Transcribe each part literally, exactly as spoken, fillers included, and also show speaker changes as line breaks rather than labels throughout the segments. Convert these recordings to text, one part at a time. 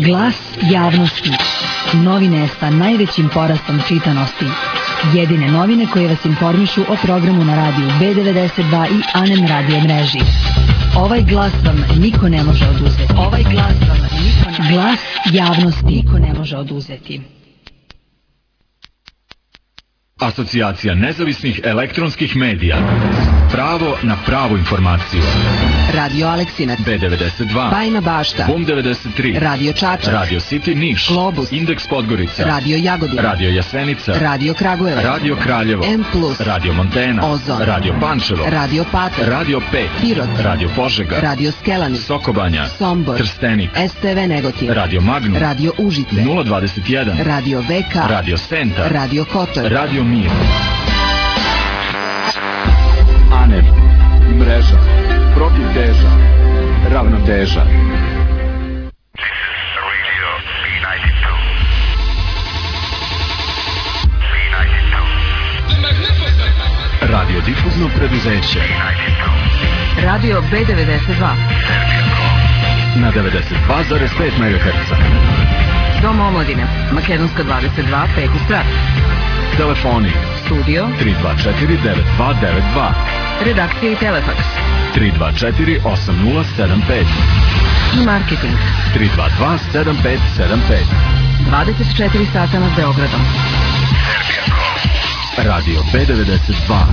Glas javnosti. Novine sa najvećim porastom čitanosti. Jedine novine koje vas informišu o programu na radiju B devedeset dva i A N E M radio mreži. Ovaj glas vam niko ne može oduzeti. Ovaj glas vam niko ne... Glas javnosti niko ne može oduzeti.
Asocijacija nezavisnih elektronskih medija. Pravo na pravu informaciju.
Radio Aleksinac,
B devedeset dva,
Bajina Bašta,
Bum devedeset tri,
Radio Čačak,
Radio City Niš,
Globus,
Indeks Podgorica,
Radio Jagodina,
Radio Jasenica,
Radio Kragujevac,
Radio Kraljevo,
M plus,
Radio Montena,
Ozon,
Radio Pančevo,
Radio Patak,
Radio pet,
Pirot,
Radio Požega,
Radio Skelani,
Sokobanja,
Sombor,
Trstenik,
S T V Negotin,
Radio Magnum,
Radio Užice,
nula dvadeset jedan,
Radio Veka,
Radio Senta,
Radio Kotor,
Radio Mir.
A N E M, mreža, protiv teža, ravnoteža.
Radio difuzno preduzeće.
Radio B devedeset dva.
Na devedeset dva zarez pet megaherca.
Dom omladine, Makedonska dvadeset dva, peti sprat.
Telefoni
Studio
tri dva četiri devet dva devet dva,
redakcija i telefaks
tri dva četiri osam nula sedam pet
i marketing
tri dva dva sedam pet sedam pet.
dvadeset četiri sata nad Beogradom.
Radio B devedeset dva.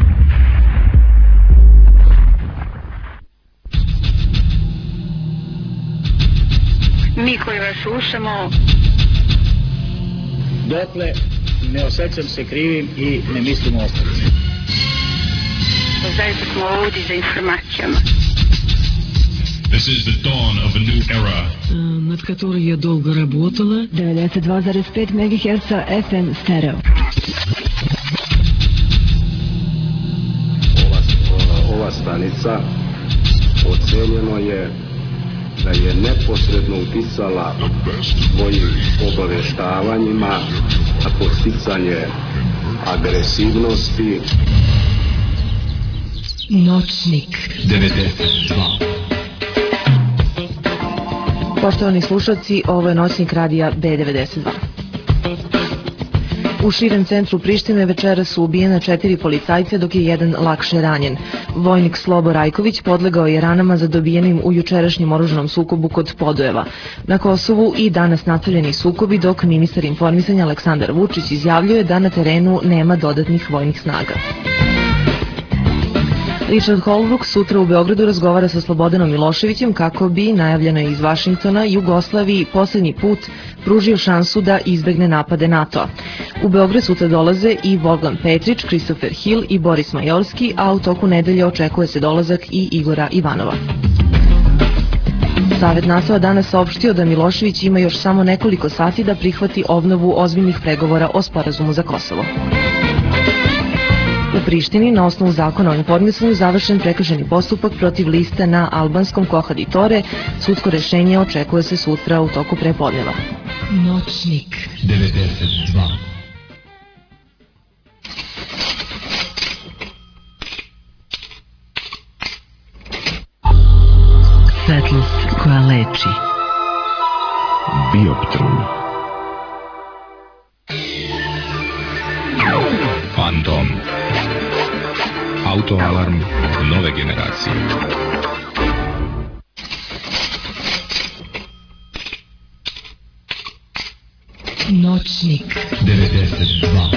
Mi koji vas slušamo,
dotle ne osjećam se krivim i ne mislim ostati.
zaista smo ovdje za informacijama.
This is the dawn of a new era.
Над которой я долго работала.
devedeset dva zarez pet megaherca F M stereo.
Ova, ova stanica ocenjeno je da je neposredno uticala svojim obaveštavanjima na podsticanje agresivnosti.
Noćnik
devedeset dva.
Poštovani slušalci, ovo je Noćnik radija B devedeset dva. U širem centru Prištine večeras su ubijena četiri policajca dok je jedan lakše ranjen. Vojnik Slobo Rajković podlegao je ranama zadobijenim u jučerašnjem oružanom sukobu kod Podujeva. Na Kosovu i danas nastavljeni sukobi, dok ministar informisanja Aleksandar Vučić izjavljuje da na terenu nema dodatnih vojnih snaga. Richard Holbrooke sutra u Beogradu razgovara sa Slobodanom Miloševićem kako bi, najavljeno je iz Vašingtona, Jugoslaviji posljednji put pružio šansu da izbegne napade NATO-a. U Beograd sutra dolaze i Bogdan Petrić, Christopher Hill i Boris Majorski, a u toku nedelje očekuje se dolazak i Igora Ivanova. Savet NATO-a danas saopštio da Milošević ima još samo nekoliko sati da prihvati obnovu ozbiljnih pregovora o sporazumu za Kosovo. U Prištini, na osnovu zakona o informisanju, završen prekršajni postupak protiv liste na albanskom Kohaditore. Sudsko rešenje očekuje se sutra u toku prepodneva.
Noćnik
devedeset dva.
Svetlost koja leči.
Bioptron.
Fantom. Autoalarm nove generacije.
Noćnik
devedeset dva.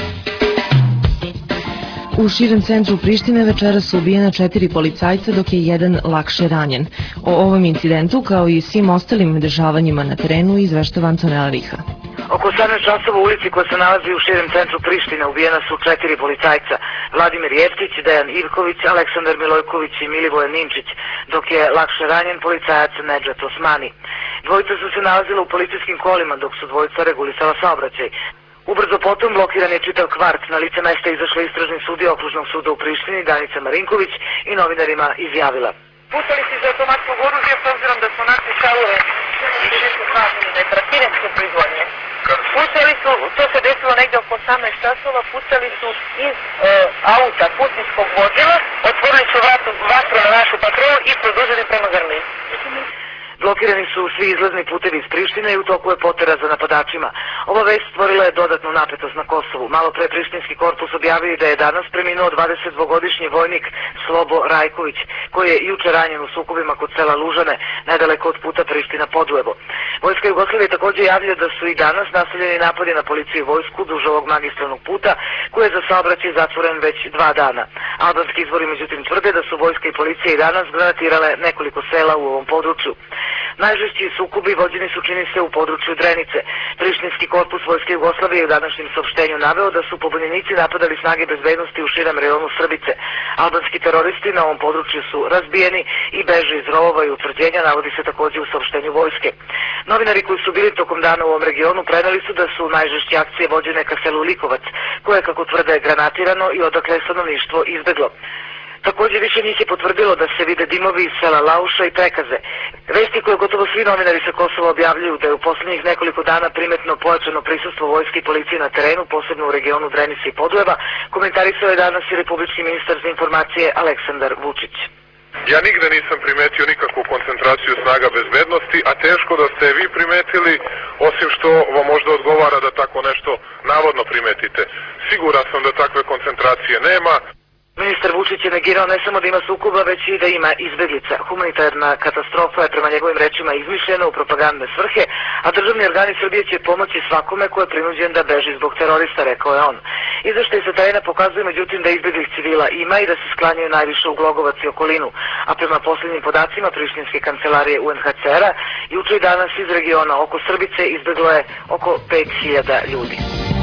U širem centru Prištine večeras su ubijena četiri policajca dok je jedan lakše ranjen. O ovom incidentu kao i svim ostalim dešavanjima na terenu izveštava Antonela Riha.
Oko osamnaest časova u ulici koja se nalazi u širem centru Prištine ubijena su četiri policajca. Vladimir Jeftić, Dejan Ivković, Aleksandar Milojković i Milivoje Ninčić, dok je lakše ranjen policajac Nedžat Osmani. Dvojica su se nalazila u policijskim kolima dok su dvojica regulisala saobraćaj. Ubrzo potom blokiran je čitav kvart. Na lice mesta izašla istražni sudija okružnog suda u Prištini Danica Marinković i novinarima izjavila: Pucali su iz automatskog oružja s obzirom da smo našli šalove i šesto milimetara kineske proizvodnje. Pucali su, to se desilo negde oko osamnaest časova, pucali su iz e, auta putničkog vozila, otvorili su vatru, vatru na našu patrolu i produžili prema grli. Blokirani su svi izlazni putevi iz Prištine i u toku je potera za napadačima. Ova vest stvorila je dodatnu napetost na Kosovu. Malo pre prištinski korpus objavio da je danas preminuo dvadesetdvogodišnji vojnik Slobo Rajković, koji je juče ranjen u sukobima kod sela Lužane, nedaleko od puta Priština-Podujevo. Vojska Jugoslavije takođe javlja da su i danas nastavljeni napadi na policiju i vojsku duž ovog magistralnog puta, koji je za saobraćaj zatvoren već dva dana. Albanski izvori međutim tvrde da su vojska i policija i danas granatirale nekoliko sela u ovom području. Najžešći sukobi vođeni su, čini se, u području Drenice. Prištinski korpus Vojske Jugoslavije u današnjem saopštenju naveo da su pobunjenici napadali snage bezbednosti u širem rejonu Srbice. Albanski teroristi na ovom području su razbijeni i beže iz rovova i utvrđenja, navodi se takođe u saopštenju vojske. Novinari koji su bili tokom dana u ovom regionu preneli su da su najžešće akcije vođene ka selu Likovac, koje, kako tvrde, je granatirano i odakle je stanovništvo izbeglo. Takođe više njih je potvrdilo da se vide dimovi iz sela Lauša i Prekaze. Vesti koje gotovo svi novinari sa Kosova objavljuju da je u poslednjih nekoliko dana primetno pojačano prisustvo vojske i policije na terenu, posebno u regionu Drenice i Podujeva, komentarisao je danas i republički ministar za informacije Aleksandar Vučić.
Ja nigde nisam primetio nikakvu koncentraciju snaga bezbednosti, a teško da ste vi primetili, osim što vam možda odgovara da tako nešto navodno primetite. Siguran sam da takve koncentracije nema.
Ministar Vučić je negirao ne samo da ima sukoba, već i da ima izbeglica. Humanitarna katastrofa je prema njegovim rečima izmišljena u propagandne svrhe, a državni organi Srbije će pomoći svakome ko je prinuđen da beži zbog terorista, rekao je on. Izveštaj sa terena pokazuje međutim da izbeglih civila ima i da se sklanjaju najviše u Glogovac i okolinu, a prema posljednjim podacima Prištinske kancelarije U N H C R-a, juče i danas iz regiona oko Srbice izbeglo je oko pet hiljada ljudi.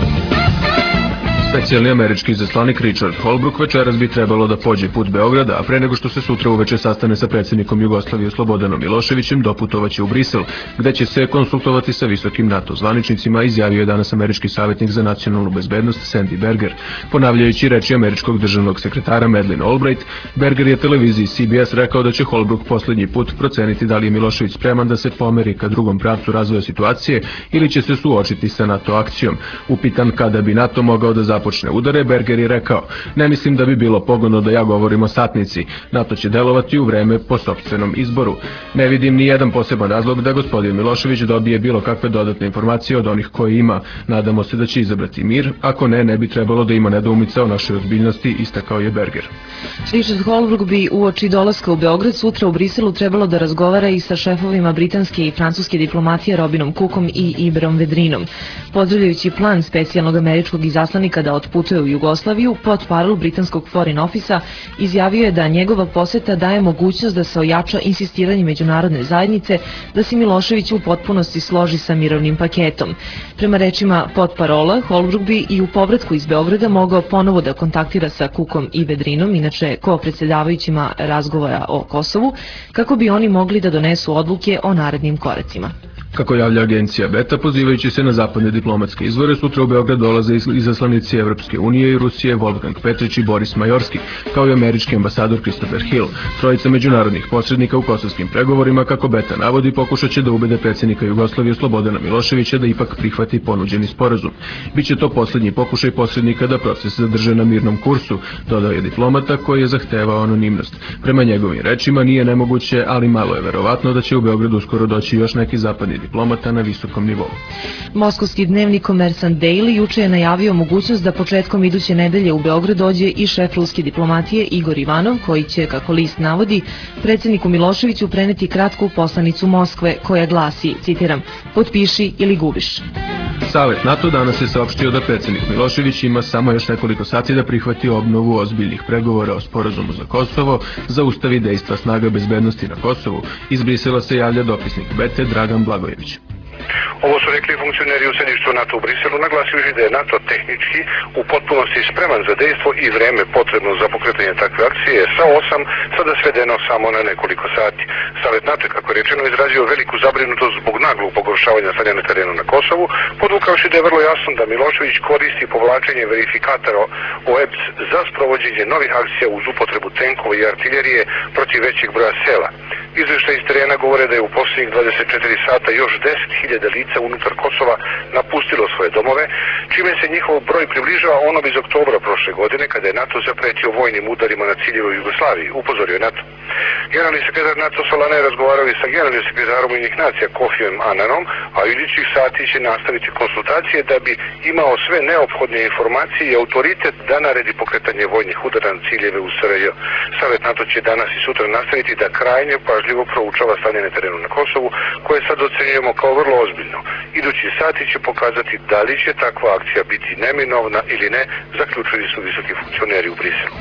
Specijalni američki izaslanik Richard Holbrooke večeras bi trebalo da pođe put Beograda, a pre nego što se sutra uveče sastane sa predsjednikom Jugoslavije Slobodanom Miloševićem, doputovaće u Brisel, gde će se konsultovati sa visokim NATO zvaničnicima, izjavio je danas američki savjetnik za nacionalnu bezbednost Sandy Berger. Ponavljajući reči američkog državnog sekretara Madeleine Albright, Berger je televiziji C B S rekao da će Holbrooke poslednji put proceniti da li je Milošević spreman da se pomeri ka drugom pravcu razvoja situacije ili će se suočiti sa NATO akcijom. Upitan kada bi NATO mogao da započne počne udare, Berger je rekao: "Ne mislim da bi bilo pogodno da ja govorim o satnici. NATO će delovati u vreme po sopstvenom izboru. Ne vidim ni jedan poseban razlog da gospodin Milošević dobije bilo kakve dodatne informacije od onih koje ima. Nadamo se da će izabrati mir, ako ne, ne bi trebalo da ima nedoumica o našoj ozbiljnosti", istakao je Berger.
Richard Holbrooke bi uoči dolaska u Beograd sutra u Briselu trebalo da razgovara i sa šefovima britanske i francuske diplomatije Robinom Cookom i Iberom Vedrinom. Pozdravljajući plan specijalnog američkog izaslanika da otputuje u Jugoslaviju, portparol britanskog Foreign Office-a izjavio je da njegova poseta daje mogućnost da se ojača insistiranje međunarodne zajednice da se Milošević u potpunosti složi sa mirovnim paketom. Prema rečima portparola, Holbrooke bi i u povratku iz Beograda mogao ponovo da kontaktira sa Cookom i Vedrinom, inače ko-predsedavajućima razgovora o Kosovu, kako bi oni mogli da donesu odluke o narednim koracima.
Kako javlja agencija Beta, pozivajući se na zapadne diplomatske izvore, sutra u Beograd dolaze izaslanici Evropske unije i Rusije Wolfgang Petrić i Boris Majorski, kao i američki ambasador Christopher Hill. Trojica međunarodnih posrednika u kosovskim pregovorima, kako Beta navodi, pokušat će da ubede predsjednika Jugoslavije Slobodana Miloševića da ipak prihvati ponuđeni sporazum. Biće to poslednji pokušaj posrednika da proces zadrže na mirnom kursu, dodao je diplomata koji je zahtevao anonimnost. Prema njegovim rečima nije nemoguće, ali malo je verovatno da će u Beograd uskoro doći još neki zapadni diplomata na visokom nivou.
Moskovski dnevnik Kommersant Daily juče je najavio mogućnost da početkom iduće nedelje u Beograd dođe i šef ruske diplomatije Igor Ivanov, koji će, kako list navodi, predsjedniku Miloševiću preneti kratku poslanicu Moskve koja glasi, citiram, "Potpiši ili gubiš".
Savet NATO danas je saopštio da predsjednik Milošević ima samo još nekoliko sati da prihvati obnovu ozbiljnih pregovora o sporazumu za Kosovo, zaustavi dejstva snaga bezbednosti na Kosovu. Iz Brisela se javlja dopisnik Bete Dragan Blagojević.
Ovo su rekli funkcioneri u sedištu NATO u Briselu, naglasivši da je NATO tehnički u potpunosti spreman za dejstvo i vreme potrebno za pokretanje takve akcije sa osam sada svedeno samo na nekoliko sati. Savet NATO, kako je rečeno, izrazio veliku zabrinutost zbog naglog pogoršavanja stanja na terenu na Kosovu, podvukavši da je vrlo jasno da Milošević koristi povlačenje verifikatora O E B S za sprovođenje novih akcija uz upotrebu tenkova i artiljerije protiv većeg broja sela. Izveštaj iz terena govore da je u posljednjih dvadeset četiri sata još deset hiljada lica unutar Kosova napustilo svoje domove, čime se njihov broj približava onom iz oktobra prošle godine kada je NATO zapretio vojnim udarima na ciljeve u Jugoslaviji, upozorio NATO. Generalni sekretar NATO Solana je razgovarao i sa generalnim sekretarom Ujedinjenih nacija Kofijom Ananom, a u idućih sati će nastaviti konsultacije da bi imao sve neophodne informacije i autoritet da naredi pokretanje vojnih udara na ciljeve u S R J. Savet NATO će danas i sutra nastaviti da krajnje pažljivo proučava stanje na terenu na Kosovu, koje sad ocenjujemo kao vrlo ozbiljno. Idući sati će pokazati da li će takva akcija biti neminovna ili ne, zaključili su visoki funkcioneri u Briselu.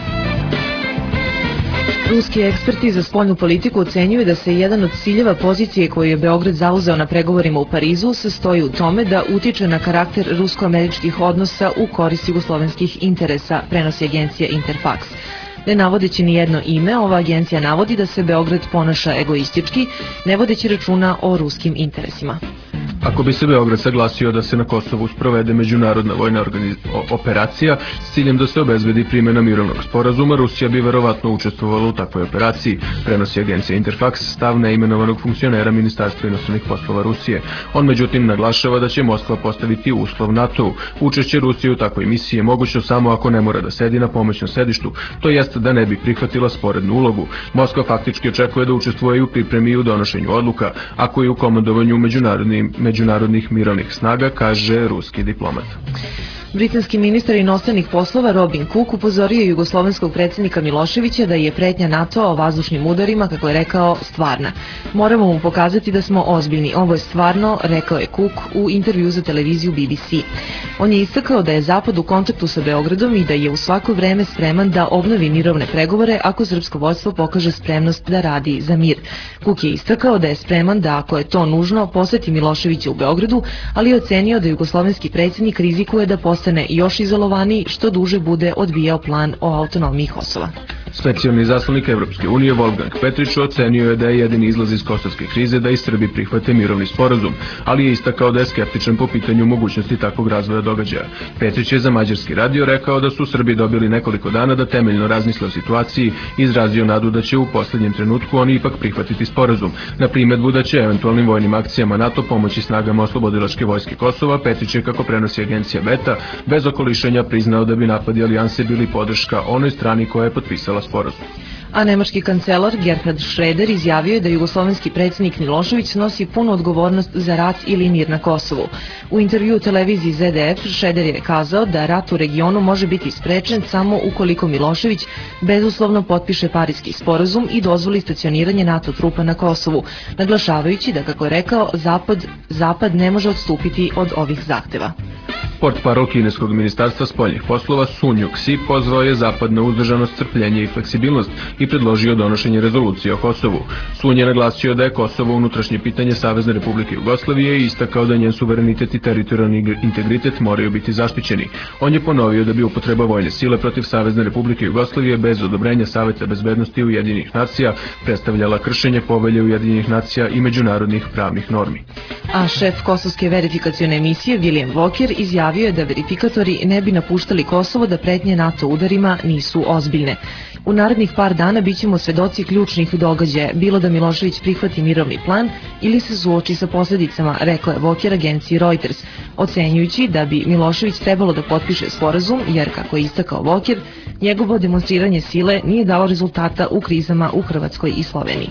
Ruski eksperti za spoljnu politiku ocenjuju da se jedan od ciljeva pozicije koju je Beograd zauzeo na pregovorima u Parizu sastoji u tome da utiče na karakter rusko-američkih odnosa u korist jugoslovenskih interesa, prenosi agencija Interfax. Ne navodeći ni jedno ime, ova agencija navodi da se Beograd ponaša egoistički, ne vodeći računa o ruskim interesima.
Ako bi se Beograd saglasio da se na Kosovu sprovede međunarodna vojna operacija s ciljem da se obezbedi primjena mirovnog sporazuma, Rusija bi verovatno učestvovala u takvoj operaciji, prenosi agencija Interfax stav neimenovanog funkcionera Ministarstva inostranih poslova Rusije. On međutim naglašava da će Moskva postaviti uslov NATO-u. Učešće Rusije u takvoj misiji je moguće samo ako ne mora da sedi na pomoćnom sedištu, to jest da ne bi prihvatila sporednu ulogu. Moskva faktički očekuje da učestvuje i u pripremi i u donošenju odluka, ako i u komandovanju međunarodnim međunarodnih mirovnih snaga, kaže ruski diplomat.
Britanski ministar inostranih poslova Robin Cook upozorio je jugoslovenskog predsjednika Miloševića da je pretnja NATO-a o vazdušnim udarima, kako je rekao, stvarna. Moramo mu pokazati da smo ozbiljni. Ovo je stvarno, rekao je Cook u intervju za televiziju B B C. On je istakao da je Zapad u kontaktu sa Beogradom i da je u svako vreme spreman da obnovi mirovne pregovore ako srpsko vodstvo pokaže spremnost da radi za mir. Cook je istakao da je spreman da, ako je to nužno, poseti Miloševića u Beogradu, ali je ocenio da jugoslovenski predsjednik rizikuje da postane još izolovaniji što duže bude odbijao plan o autonomiji Kosova.
Specijalni zaslanik Evropske unije Wolfgang Petrić ocenio je da je jedini izlaz iz kosovske krize da i Srbi prihvate mirovni sporazum, ali je istakao da je skeptičan po pitanju mogućnosti takvog razvoja događaja. Petrić je za mađarski radio rekao da su Srbi dobili nekoliko dana da temeljno razmisle o situaciji i izrazio nadu da će u posljednjem trenutku oni ipak prihvatiti sporazum. Na primedbu da će eventualnim vojnim akcijama NATO pomoći snagama oslobodilačke vojske Kosova, Petrić je, kako prenosi agencija Beta, bez okolišenja priznao da bi napadi alijanse bili podrška onoj strani koja je potpisala sporazum.
A nemački kancelar Gerhard Schröder izjavio je da jugoslovenski predsjednik Milošević snosi punu odgovornost za rat ili mir na Kosovu. U intervju televiziji Z D F Schröder je kazao da rat u regionu može biti sprečen samo ukoliko Milošević bezuslovno potpiše Pariski sporazum i dozvoli stacioniranje NATO trupa na Kosovu, naglašavajući da, kako je rekao, Zapad, Zapad ne može odstupiti od ovih zahteva.
Portparol kineskog ministarstva spoljnih poslova Sun Yuk-si pozvao je Zapad na uzdržanost, strpljenje i fleksibilnost i predložio donošenje rezolucije o Kosovu. Sun je naglasio da je Kosovo unutrašnje pitanje Savezne Republike Jugoslavije i istakao da njen suverenitet i teritorijalni integritet moraju biti zaštićeni. On je ponovio da bi upotreba vojne sile protiv Savezne Republike Jugoslavije bez odobrenja Saveta bezbednosti Ujedinjenih nacija predstavljala kršenje povelje Ujedinjenih nacija i međunarodnih pravnih normi.
A šef kosovske verifikacione emisije William Walker izjavio je da verifikatori ne bi napuštali Kosovo da pretnje NATO udarima nisu ozbiljne. U narednih par dana bit ćemo svedoci ključnih događaja, bilo da Milošević prihvati mirovni plan ili se suoči sa posljedicama, rekao je Walker agenciji Reuters, ocenjujući da bi Milošević trebalo da potpiše sporazum, jer, kako je istakao Walker, njegovo demonstriranje sile nije dalo rezultata u krizama u Hrvatskoj i Sloveniji.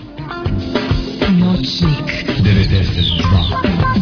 Noćnik devedeset dva.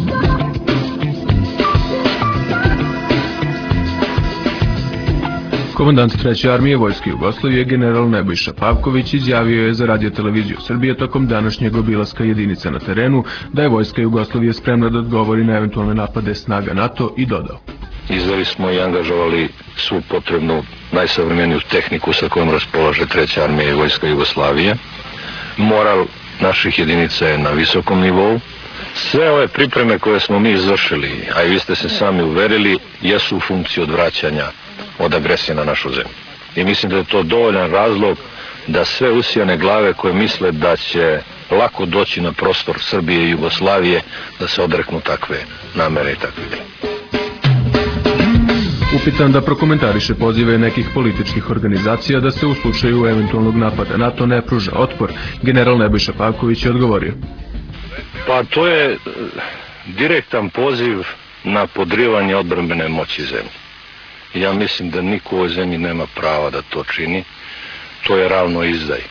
Komandant treće armije Vojske Jugoslavije general Nebojša Pavković izjavio je za radio-televiziju Srbije tokom današnjeg obilaska jedinica na terenu da je Vojska Jugoslavije spremna da odgovori na eventualne napade snaga NATO i dodao:
Izveli smo i angažovali svu potrebnu najsavremeniju tehniku sa kojom raspolaže treća armija i Vojska Jugoslavije. Moral naših jedinica je na visokom nivou. Sve ove pripreme koje smo mi izvršili, a i vi ste se sami uverili, jesu u funkciji odvraćanja od agresije na našu zemlju. I mislim da je to dovoljan razlog da sve usijane glave koje misle da će lako doći na prostor Srbije i Jugoslavije, da se odreknu takve namere i takve ideje.
Upitan da prokomentariše pozive nekih političkih organizacija da se u slučaju eventualnog napada NATO ne pruža otpor, general Nebojša Pavković je odgovorio.
Pa to je direktan poziv na podrivanje odbrambene moći zemlje. Ja mislim da niko u ovoj zemlji nema prava da to čini. To je ravno izdaji.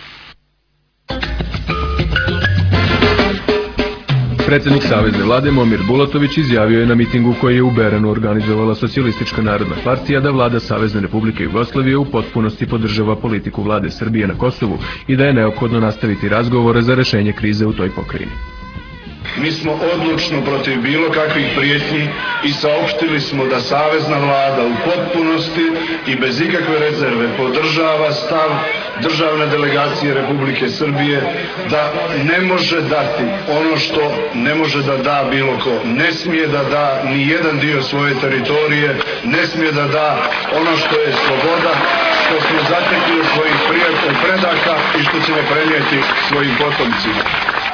Predsednik Savezne vlade Momir Bulatović izjavio je na mitingu koji je u Beranu organizovala Socijalistička narodna partija da vlada Savezne Republike Jugoslavije u potpunosti podržava politiku vlade Srbije na Kosovu i da je neophodno nastaviti razgovore za rešenje krize u toj pokrajini.
Mi smo odlučno protiv bilo kakvih prijetnji i saopštili smo da Savezna vlada u potpunosti i bez ikakve rezerve podržava stav državne delegacije Republike Srbije da ne može dati ono što ne može da da bilo ko. Ne smije da da ni jedan dio svoje teritorije, ne smije da da ono što je sloboda, što smo zatekli od svojih prijatelja predaka i što ćemo prenijeti svojim potomcima.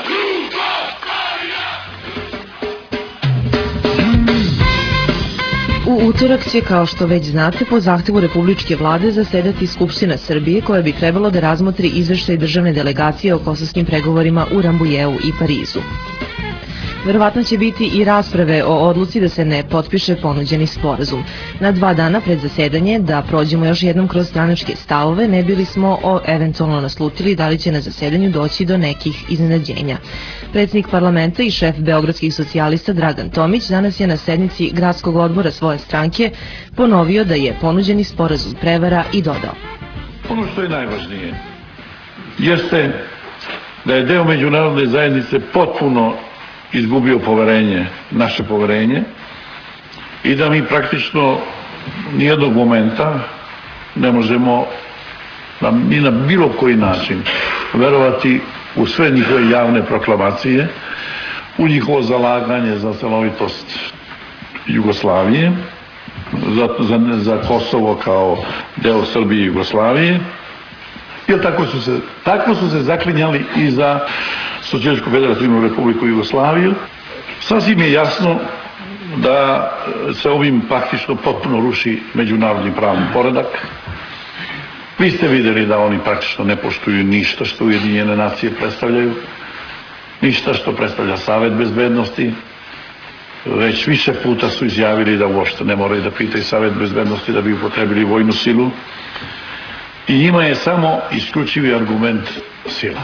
U utorak će, kao što već znate, po zahtevu Republičke vlade zasedati Skupština Srbije koja bi trebalo da razmotri izveštaj državne delegacije o kosovskim pregovorima u Rambujeu i Parizu. Verovatno će biti i rasprave o odluci da se ne potpiše ponuđeni sporazum. Na dva dana pred zasedanje da prođemo još jednom kroz stranačke stavove, ne bili smo o eventualno naslutili da li će na zasedanju doći do nekih iznenađenja. Predsjednik parlamenta i šef beogradskih socijalista Dragan Tomić danas je na sednici gradskog odbora svoje stranke ponovio da je ponuđeni sporazum prevara i dodao.
Ono što je najvažnije jeste da je deo međunarodne zajednice potpuno izgubio poverenje, naše poverenje, i da mi praktično nijednog momenta ne možemo ni na bilo koji način verovati u sve njihove javne proklamacije, u njihovo zalaganje za celovitost Jugoslavije, za, za, za Kosovo kao deo Srbije i Jugoslavije, jer tako su se, tako su se zaklinjali i za Socijalističku federativnu Republiku Jugoslaviju. Sasvim je jasno da se ovim praktično potpuno ruši međunarodni pravni poredak. Vi ste vidjeli da oni praktično ne poštuju ništa što Ujedinjene nacije predstavljaju, ništa što predstavlja Savet bezbednosti. Već više puta su izjavili da uopšte ne moraju da pitaju Savet bezbednosti da bi upotrebili vojnu silu. I njima je samo isključivi argument sila.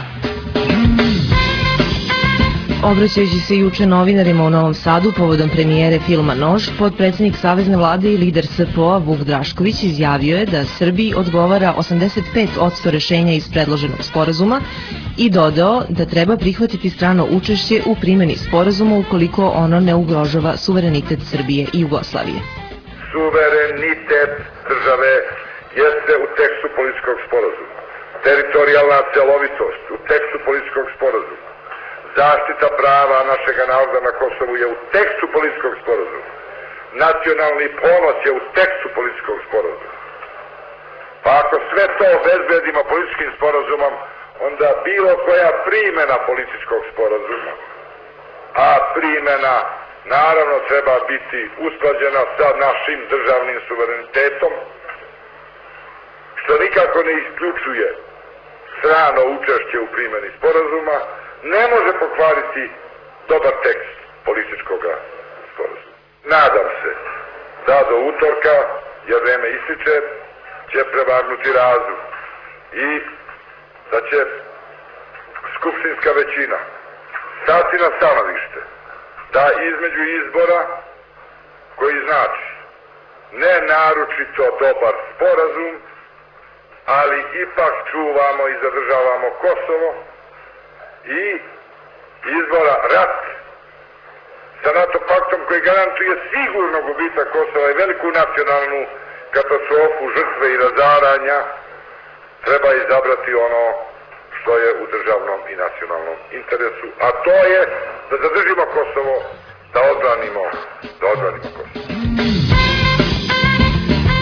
Obraćajući se juče novinarima u Novom Sadu povodom premijere filma Nož, potpredsjednik Savezne vlade i lider S P O-a Vuk Drašković izjavio je da Srbiji odgovara osamdeset pet posto rešenja iz predloženog sporazuma i dodao da treba prihvatiti strano učešće u primjeni sporazuma ukoliko ono ne ugrožava suverenitet Srbije i Jugoslavije.
Suverenitet države jeste u tekstu političkog sporazuma. Teritorijalna celovitost u tekstu političkog sporazuma. Zaštita prava našega naroda na Kosovu je u tekstu političkog sporazuma. Nacionalni ponos je u tekstu političkog sporazuma. Pa ako sve to obezbedimo političkim sporazumom, onda bilo koja primjena političkog sporazuma, a primjena naravno treba biti usklađena sa našim državnim suverenitetom, što nikako ne isključuje strano učešće u primjeni sporazuma, ne može pokvariti dobar tekst političkog sporazuma. Nadam se da do utorka, jer vreme ističe, će prevagnuti razum i da će skupštinska većina stati na stanovište da između izbora, koji znači ne naročito dobar sporazum, ali ipak čuvamo i zadržavamo Kosovo, i izbora rat sa NATO paktom koji garantuje sigurno gubitak Kosova i veliku nacionalnu katastrofu, žrtve i razaranja, treba izabrati ono što je u državnom i nacionalnom interesu, a to je da zadržimo Kosovo, da odbranimo, da odbranimo Kosovo.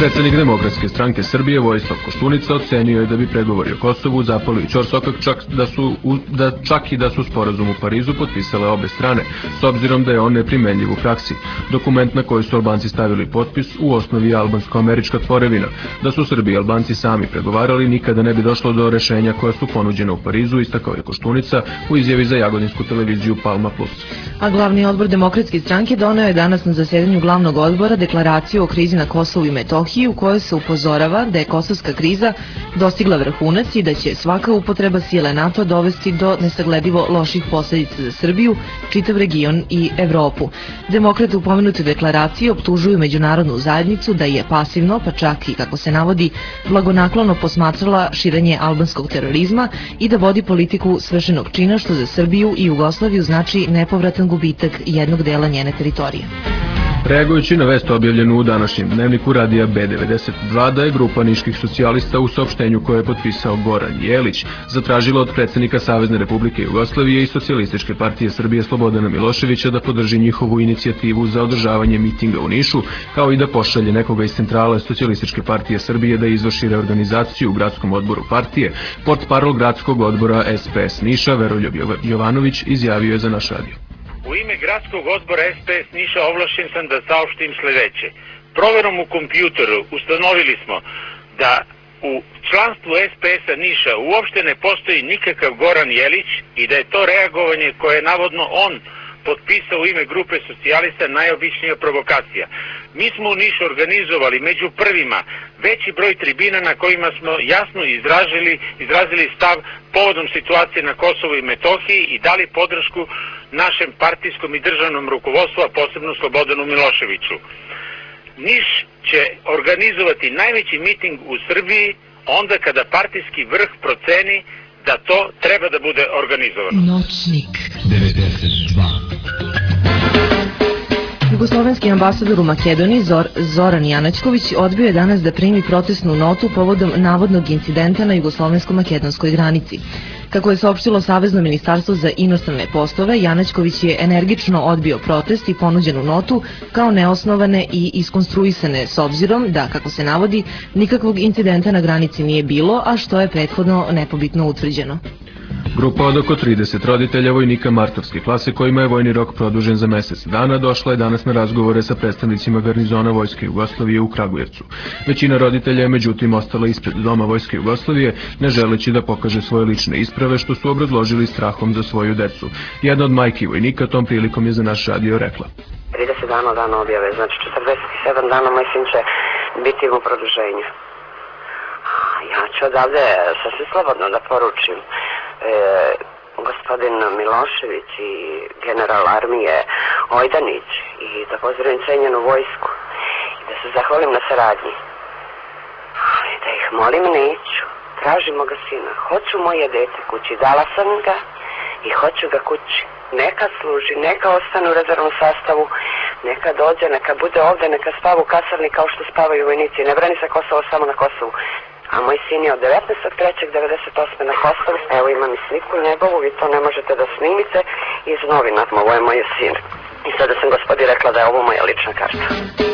Predsednik Demokratske stranke Srbije Vojislav Koštunica ocenio je da bi pregovori o Kosovu zapali u ćorsokak, čak, da su, da, čak i da su sporazum u Parizu potpisale obe strane, s obzirom da je on neprimenljiv u praksi. Dokument na koji su Albanci stavili potpis u osnovi je albansko-američka tvorevina. Da su Srbi i Albanci sami pregovarali, nikada ne bi došlo do rešenja koja su ponuđena u Parizu, istakao je Koštunica u izjavi za jagodinsku televiziju Palma plus.
A glavni odbor Demokratske stranke doneo je danas na zasedanju glavnog odbora deklaraciju o krizi na Kosovu i Metohiji u kojoj se upozorava da je kosovska kriza dostigla vrhunac i da će svaka upotreba sile NATO dovesti do nesagledivo loših posledica za Srbiju, čitav region i Evropu. Demokrate u pomenutoj deklaraciji optužuju međunarodnu zajednicu da je pasivno, pa čak i, kako se navodi, blagonaklono posmatrala širenje albanskog terorizma i da vodi politiku svršenog čina, što za Srbiju i Jugoslaviju znači nepovratan gubitak jednog dela njene teritorije.
Reagujući na vest objavljenu u današnjem dnevniku radija B devedeset dva da je grupa niških socijalista u saopštenju koje je potpisao Goran Jelić zatražila od predsednika Savezne Republike Jugoslavije i Socijalističke partije Srbije Slobodana Miloševića da podrži njihovu inicijativu za održavanje mitinga u Nišu, kao i da pošalje nekoga iz centrale Socijalističke partije Srbije da izvrši reorganizaciju u gradskom odboru partije, portparol gradskog odbora S P S Niša Veroljub Jovanović izjavio je za naš radio.
U ime gradskog odbora S P S Niša ovlašćen sam da saopštim sledeće. Proverom u kompjuteru ustanovili smo da u članstvu S P S-a Niša uopšte ne postoji nikakav Goran Jelić i da je to reagovanje koje je navodno on potpisao u ime grupe socijalista najobičnija provokacija. Mi smo u Nišu organizovali među prvima veći broj tribina na kojima smo jasno izražili, izrazili stav povodom situacije na Kosovu i Metohiji i dali podršku našem partijskom i državnom rukovodstvu, a posebno Slobodanu Miloševiću. Niš će organizovati najveći miting u Srbiji onda kada partijski vrh proceni da to treba da bude organizovano.
Noćnik
devedeset dva.
Jugoslovenski ambasador u Makedoniji Zor, Zoran Janačković odbio je danas da primi protestnu notu povodom navodnog incidenta na jugoslovensko-makedonskoj granici. Kako je saopštilo Savezno ministarstvo za inostrane poslove, Janačković je energično odbio protest i ponuđenu notu kao neosnovane i iskonstruisane, s obzirom da, kako se navodi, nikakvog incidenta na granici nije bilo, a što je prethodno nepobitno utvrđeno.
Grupa od oko trideset roditelja vojnika martovske klase kojima je vojni rok produžen za mesec dana došla je danas na razgovore sa predstavnicima garnizona Vojske Jugoslavije u Kragujevcu. Većina roditelja je međutim ostala ispred doma Vojske Jugoslavije, ne želeći da pokaže svoje lične isprave, što su obrazložili strahom za svoju decu. Jedna od majki vojnika tom prilikom je za naš radio rekla:
trideset dana od dana objave, znači četrdeset sedam dana moj sin će biti u produženju. Ja ću odavde sasvim slobodno da poručim E, gospodin Milošević i general armije Ojdanić i da pozdravim cenjenu vojsku i da se zahvalim na saradnji. Ali da ih molim neću, tražimo ga sina, hoću moje dete kući, dala sam ga i hoću ga kući. Neka služi, neka ostane u rezervnom sastavu, neka dođe, neka bude ovde, neka spava u kasarni kao što spavaju vojnici. Ne brani se Kosovo samo na Kosovu. A moj sin je od devetnaestog trećeg devedeset osme na Kosovu. Evo imam i sliku njegovu, vi to ne možete da snimite iz novina. Ovo je moj sin. I sada sam gospodi rekla da je ovo moja lična karta.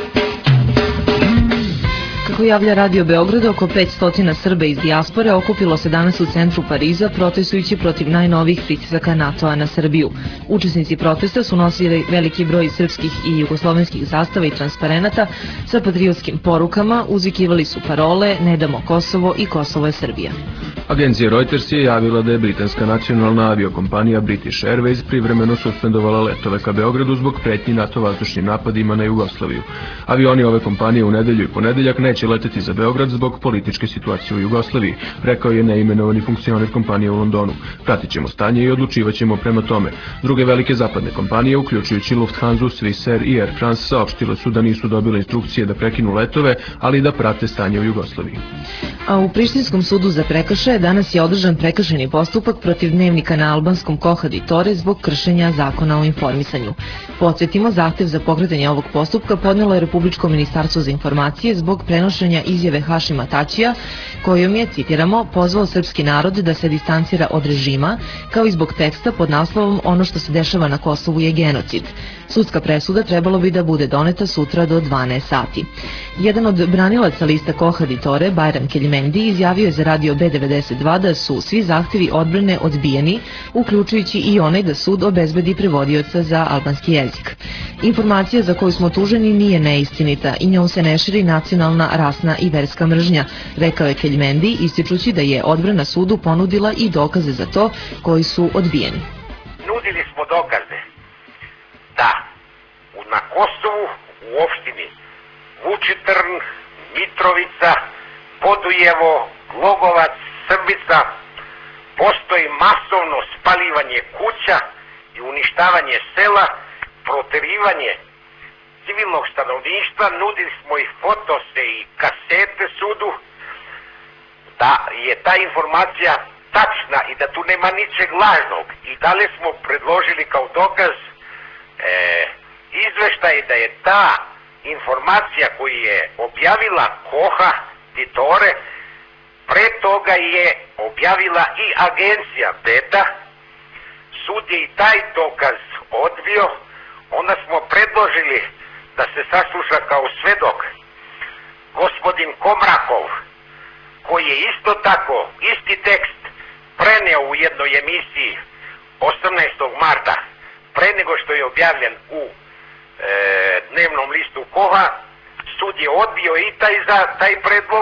Kako javlja Radio Beograd, oko petsto Srba iz dijaspore okupilo se danas u centru Pariza protestujući protiv najnovijih pritisaka NATO-a na Srbiju. Učesnici protesta su nosili veliki broj srpskih i jugoslovenskih zastava i transparenata sa patriotskim porukama, uzvikivali su parole "Ne damo Kosovo" i "Kosovo je Srbija".
Agencija Reuters je javila da je britanska nacionalna aviokompanija British Airways privremeno suspendovala letove ka Beogradu zbog pretnji NATO vazdušnim napadima na Jugoslaviju. Avioni ove kompanije u nedelju i ponedeljak neće leteti za Beograd zbog političke situacije u Jugoslaviji, rekao je neimenovani funkcioner kompanije u Londonu. Pratit ćemo stanje i odlučivat ćemo prema tome. Druge velike zapadne kompanije, uključujući Lufthansa, Swissair i Air France, saopštile su da nisu dobile instrukcije da prekinu letove, ali da prate stanje u Jugoslaviji.
A u Prištinskom sudu za prekršaje danas je održan prekršajni postupak protiv dnevnika na albanskom Koha di Tore zbog kršenja zakona o informisanju. Podsjetimo, zahtev za pokretanje ovog postupka podnelo je Republičko ministarstvo za informacije zbog prenošenja izjave Hašima Tačija, kojom je, citiramo, pozvao srpski narod da se distancira od režima, kao i zbog teksta pod naslovom "Ono što se dešava na Kosovu je genocid". Sudska presuda trebalo bi da bude doneta sutra do dvanaest sati. Jedan od branilaca lista Koha Ditore, Bajram Keljmendi, izjavio je za radio B devedeset dva da su svi zahtevi odbrane odbijeni, uključujući i onaj da sud obezbedi prevodioca za albanski jezik. Informacija za koju smo tuženi nije neistinita i njom se ne širi nacionalna, rasna i verska mržnja, rekao je Keljmendi, ističući da je odbrana sudu ponudila i dokaze za to koji su odbijeni.
Nudili smo dokaze da na Kosovu, u opštini Vučitrn, Mitrovica, Podujevo, Glogovac, Srbica, postoji masovno spalivanje kuća i uništavanje sela, proterivanje civilnog stanovništva, nudili smo i fotose i kasete sudu, da je ta informacija tačna i da tu nema ničeg lažnog. I dalje smo predložili kao dokaz e, izveštaj da je ta informacija koju je objavila Koha Ditore, pre toga je objavila i agencija Beta, sud je i taj dokaz odbio, onda smo predložili da se sasluša kao svedok gospodin Komrakov, koji je isto tako, isti tekst preneo u jednoj emisiji osamnaestog marta, pre nego što je objavljen u e, dnevnom listu Koha. Sud je odbio i taj, za, taj predlog.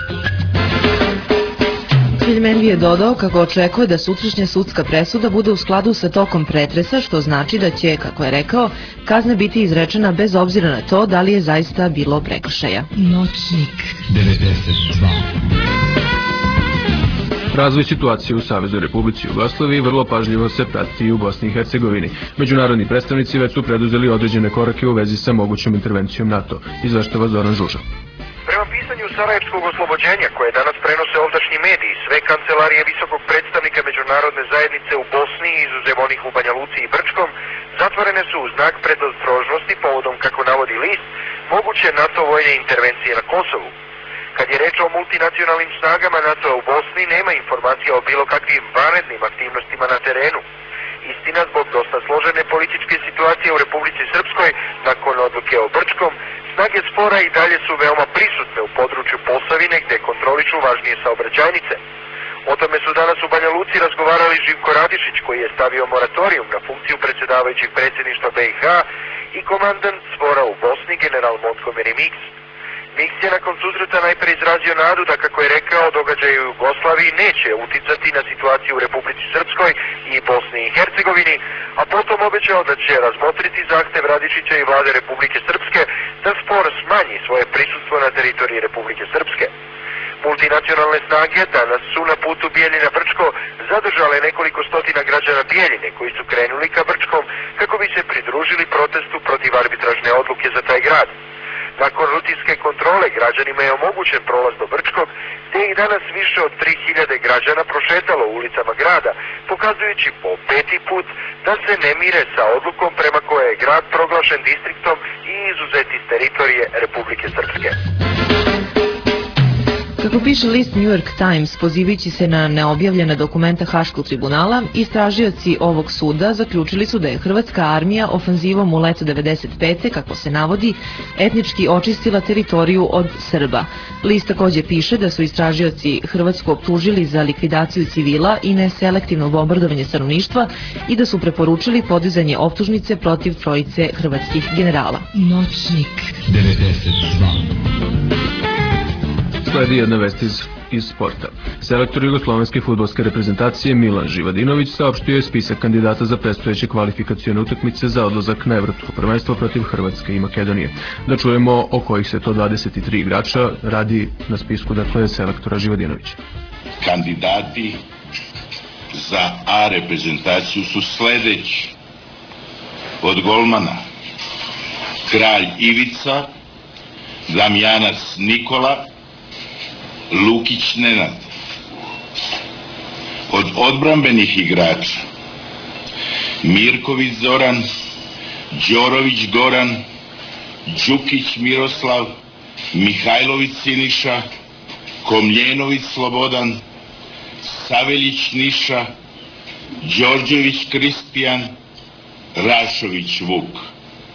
Keljmendi je dodao kako očekuje da sutrašnja sudska presuda bude u skladu sa tokom pretresa, što znači da će, kako je rekao, kazna biti izrečena bez obzira na to da li je zaista bilo prekršaja.
Noćnik
devedeset dva.
Razvoj situacije u Saveznoj Republici Jugoslaviji vrlo pažljivo se prati i u Bosni i Hercegovini. Međunarodni predstavnici već su preduzeli određene korake u vezi sa mogućom intervencijom NATO, izveštava Zoran Žuža.
Prema pisanju Sarajevskog oslobođenja, koje danas prenose ovdašnji mediji, sve kancelarije visokog predstavnika međunarodne zajednice u Bosni, izuzev onih u Banja Luci i Brčkom, zatvorene su u znak predostrožnosti povodom, kako navodi list, moguće NATO vojne intervencije na Kosovu. Kad je reč o multinacionalnim snagama NATO u Bosni, nema informacija o bilo kakvim vanrednim aktivnostima na terenu. Istina, zbog dosta složene političke situacije u Republici Srpskoj, nakon odluke o Brčkom, snage spora i dalje su veoma prisutne u području Posavine, gde kontroliču važnije saobraćajnice. O tome su danas u Banja Luci razgovarali Živko Radišić, koji je stavio moratorijum na funkciju predsjedavajućeg predsjedništva B i H, i komandant spora u Bosni, general Montgomery Mix. Mix je nakon susreta najpre izrazio nadu da, kako je rekao, događaje u Jugoslaviji neće uticati na situaciju u Republici Srpskoj i Bosni i Hercegovini, a potom obećao da će razmotriti zahtev Radišića i vlade Republike Srpske da spor smanji svoje prisustvo na teritoriji Republike Srpske. Multinacionalne snage danas su na putu Bijeljina-Brčko zadržale nekoliko stotina građana Bijeljine koji su krenuli ka Brčkom kako bi se pridružili protestu protiv arbitražne odluke za taj grad. Nakon rutinske kontrole građanima je omogućen prolaz do Brčkog, gde je i danas više od tri hiljade građana prošetalo ulicama grada, pokazujući po peti put da se ne mire sa odlukom prema koje je grad proglašen distriktom i izuzet iz teritorije Republike Srpske.
Kako piše list New York Times, pozivajući se na neobjavljena dokumenta Haškog tribunala, istražioci ovog suda zaključili su da je hrvatska armija ofanzivom u leto devedeset pete, kako se navodi, etnički očistila teritoriju od Srba. List takođe piše da su istražioci Hrvatsku optužili za likvidaciju civila i neselektivno bombardovanje stanovništva i da su preporučili podizanje optužnice protiv trojice hrvatskih generala.
Noćnik
devedeset dva.
Sledi jedna vest iz, iz sporta. Selektor jugoslovenske fudbalske reprezentacije Milan Živadinović saopštio je spisak kandidata za predstojeće kvalifikacione utakmice za odlazak na evropsko prvenstvo protiv Hrvatske i Makedonije. Da čujemo o kojih se to dvadeset tri igrača radi na spisku, dakle, selektora Živadinovića.
Kandidati za A reprezentaciju su sledeći: od golmana Kralj Ivica, Damjanac Nikola, Lukić Nenad. Od odbrambenih igrača Mirković Zoran, Đorović Goran, Đukić Miroslav, Mihajlović Siniša, Komljenović Slobodan, Saveljić Niša, Đorđević Kristijan, Rašović Vuk.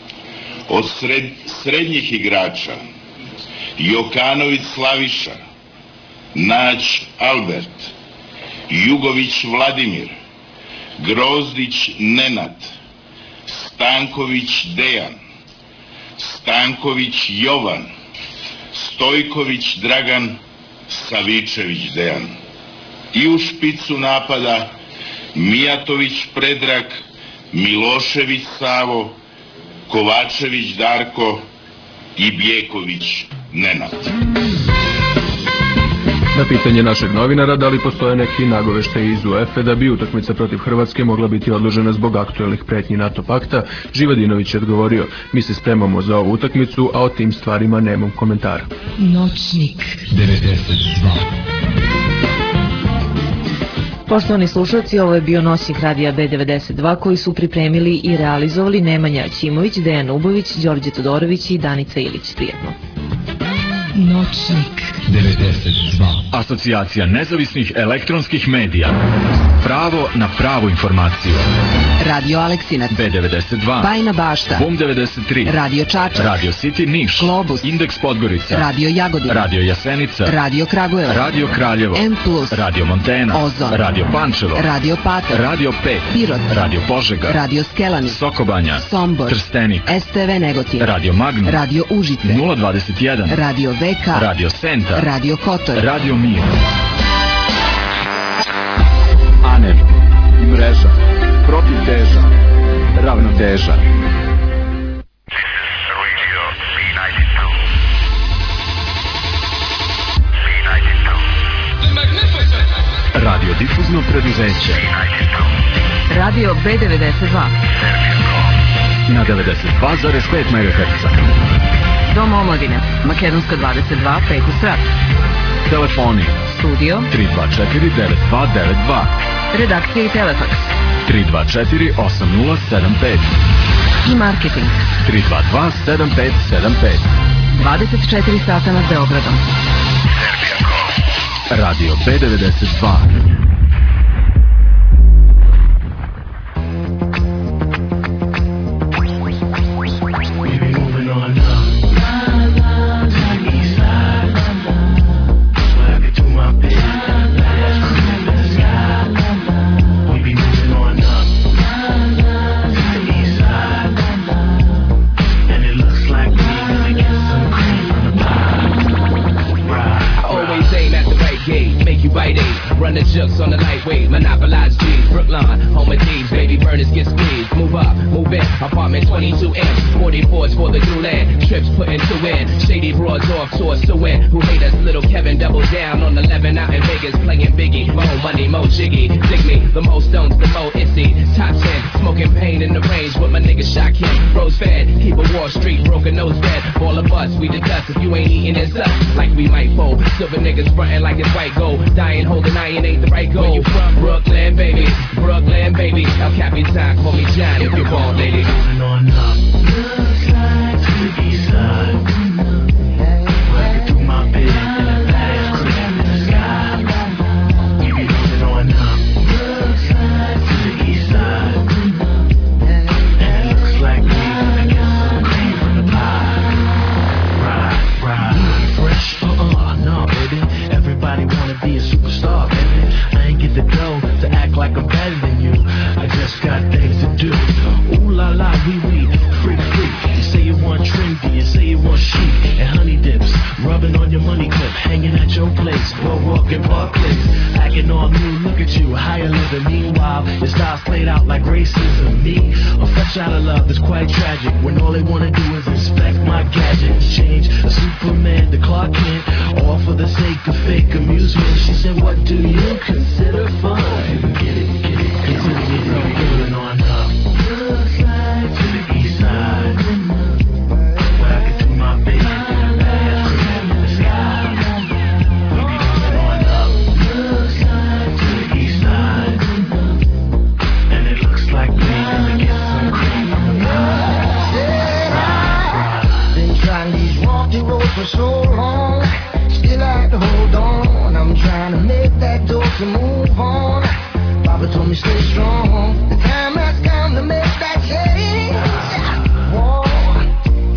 Od sred, srednjih igrača Jokanović Slaviša, Nać Albert, Jugović Vladimir, Grozdić Nenad, Stanković Dejan, Stanković Jovan, Stojković Dragan, Savičević Dejan. I u špicu napada Mijatović Predrag, Milošević Savo, Kovačević Darko i Bjeković Nenad.
Na pitanje našeg novinara da li postoje neki nagoveštaji iz U E F E da bi utakmica protiv Hrvatske mogla biti odložena zbog aktuelnih pretnji NATO pakta, Živadinović je odgovorio: mi se spremamo za ovu utakmicu, a o tim stvarima nemam komentara.
Noćnik
devedeset dva.
Poštovani slušalci, ovo je bio Noćnik radija B devedeset dva koji su pripremili i realizovali Nemanja Ćimović, Dejan Ubović, Đorđe Todorović i Danica Ilić. Prijetno.
Noćnik
devedeset dva.
Asocijacija nezavisnih elektronskih medija. Pravo na pravu informaciju.
Radio Aleksinac,
B devedeset dva,
Bajina Bašta,
Bum devedeset tri,
Radio Čačak,
Radio City Niš,
Globus,
Indeks Podgorica,
Radio Jagodina,
Radio Jasenica,
Radio Kragujevac,
Radio Kraljevo,
M plus,
Radio Montena,
Ozon,
Radio Pančevo,
Radio Patar,
Radio pet,
Pirot,
Radio Požega,
Radio Skelani,
Sokobanja,
Sombor,
Trstenik,
S T V Negotin,
Radio Magnum,
Radio Užice,
nula dvadeset jedan,
Radio V K,
Radio Senta,
Radio Kotor,
Radio Mir.
ANER, mreža, protiv teža, ravnoteža.
Radio difuzno preduzeće.
Radio B devedeset dva,
Na devedeset dva zarez pet megaherca.
Dom omladine, Makedonska dvadeset dva, peti sprat.
Telefoni
Studio
tri dva četiri devet dva devet dva,
redakcija i telefaks
tri dva četiri osam nula sedam pet
i marketing
tri dva dva sedam pet sedam pet.
dvadeset četiri sata nad Beogradom.
Radio B devedeset dva.
Run the jokes on the lightweight, monopolize G's, Brookline, home of thieves, baby burners get squeezed. Move up, move in, apartment twenty-two inch, forty-fours for the new land, trips putting two in, shady broads off tour, so win. Who hate us, little Kevin double down on eleven out in Vegas, playing Biggie, more money, more jiggy, dig me, the most stones, the more itsy, top ten, smoking pain in the range with my nigga Shot King, Rose fed, keep a Wall Street, broken nose bed, ball of bus, we the dust, if you ain't eating it's us, like we might fold, silver niggas frontin' like it's white gold, dying holding iron ain't the right goal. Where you from? Brooklyn, baby. Brooklyn, baby. El Capitan, call me John if you're born, lady.
Moving on up. Looks like to the east side. Working through my bed in the past, crib in the sky. We be moving on up. Looks like to the east side. And it looks like we gonna get some cream from the pie. Right, right. Fresh? Uh-uh, no, baby. Everybody wanna be a superstar, baby. I ain't get the dough to act like I'm better than you. I just got things to do. Ooh la la, wee wee, freak freak. You say you want trendy, you say you want chic and honey dips, rubbing on your money clip, hanging at your place, boardwalk and park place, acting all new. Look at you, higher living. Meanwhile, your style's played out like racism. Me, a fresh out of love that's quite tragic. When all they wanna do is inspect my gadget, change a Superman to Clark Kent, all for the sake of fake amusement. She said, what do you consider fun? Get it, get it, consider it real good on up. Looks like to the east side, where I can do my bed in the past, crib in the sky. We be moving on up. Looks like to the east side, and it looks like we gonna get some cream from the pie.
Been trying these rocky roads for so long, still I had to hold on. I'm trying to make that door to move on. Papa told me stay strong. The time has come to make that change. Whoa.